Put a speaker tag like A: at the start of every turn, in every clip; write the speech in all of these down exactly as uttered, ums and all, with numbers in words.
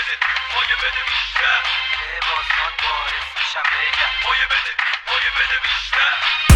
A: بده مایه بده بیشتر، لباسات باعث میشم بگم مایه بده مایه بده بیشتر.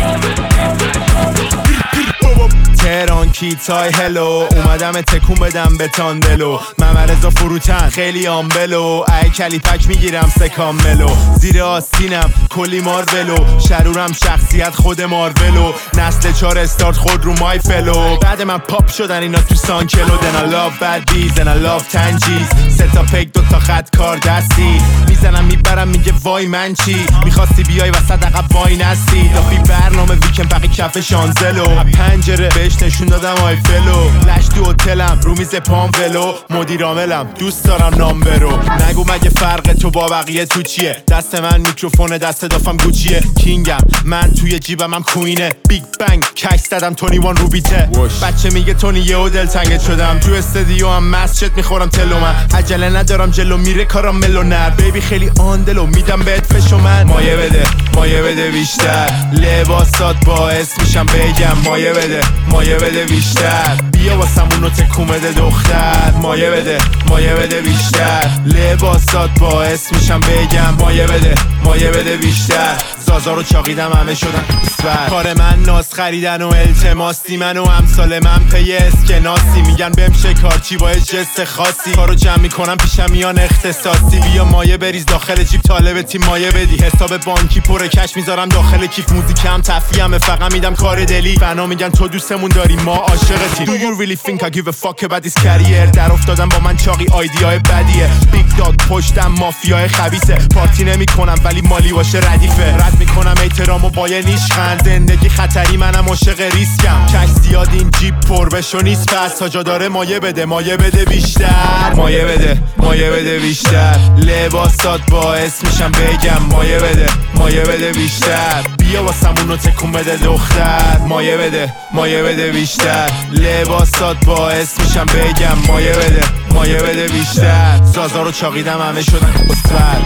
B: تهران کیتای هلو اومدم تکون بدم به تاندلو، ممرزا فروتن خیلی آمبلو، ای کلیپک میگیرم سکام ملو، زیر آستینم کلی مارولو، شرورم شخصیت خود مارولو، نسل چار استارت خود رو مای فلو، بعد من پاپ شدن اینا تو سانکلو، دن I love bad bees and I love تنجیز، سه تا پک دو تا خط کار دستی، میزنم میبرم میگه وای من چی، میخواستی بیای وسط عقب وای نستی، دافی برنامه ویکند بقی کف شانزلو، پنجره بهش نشون دادم آیفلو، لش تو هتلم رو میز پام ولو، مدیر عاملم دوست دارم نام برو، نگو مگه فرق تو با بقیه تو چیه، دست من میکروفونه دست دافم گوچیه، کینگم من توی جیبم هم کوینه، بیگ بنگ کش زدم تونی وان رو بیته، بچه میگه تونی یهو دلتنگت شدم، تو استدیو هم مسجد میخورم تلو، من عجله ندارم جلو میره کارم ملو، نر بیبی خیلی آندلو میدم بهت فشو، من مایه بده مایه بده بیشتر، لباسات باعث میشم بگم مایه بده مایه بده بیشتر، بیا واسمونو تکون بده دختر، مایه بده مایه بده بیشتر، لباسات باعث میشم بگم مایه بده مایه بده بیشتر، زازا رو چاقیدم همه شدن اسفر، کار من ناز خریدن و التماسی، من و امثال من پی اسکناسی، میگن بهم شکارچی با جست خاصی، کارو جمع میکنم پیشم میان اختصاصی، بیا مایه بریز داخل جیب طالب تیم مایه بدی، حساب بانکی پر کش میذارم داخل کیف، موزیکم تفریحمه فقط میدم کار دلی، فنا میگن تو دوستمون داری ما عاشقتی، Do you really think I give a fuck about this career، در افتادم با من چاقی آیدیای بدیه، بیگ داگ پشتم مافیای خبیثه، پارتی نمی کنم ولی مالی باشه ردیفه، رد میکنم احترامو با یه نیشخند، زندگی خطری منم عاشق ریسکم، کش زیاد این جیب پر بشو نیست، پس تا جا داره مایه بده مایه بده بیشتر، مایه بده مایه بده بیشتر، لباسات باعث میشم بگم مایه بده مایه بده بیشتر، بیا واسمونو تکون بده دختر، مایه بده مایه بده بیشتر، لباسات باعث میشم بگم مایه بده مایه بده بیشتر، زازا رو چاقیدم همه شدن اسفر.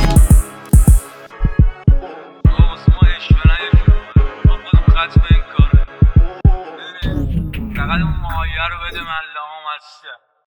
A: فقط اون مایه رو بده من لام هستم.